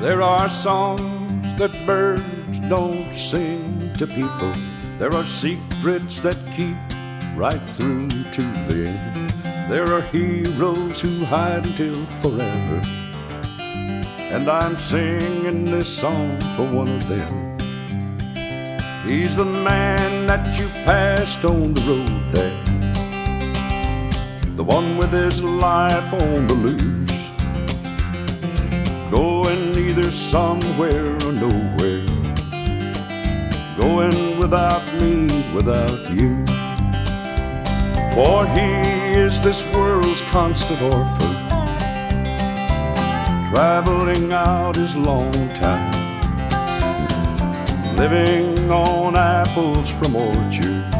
There are songs that birds don't sing to people. There are secrets that keep right through to the end. There are heroes who hide until forever, and I'm singing this song for one of them. He's the man that you passed on the road there, the one with his life on the loose, going either somewhere or nowhere, going without me, without you. For he is this world's constant orphan, traveling out his long time, living on apples from orchards,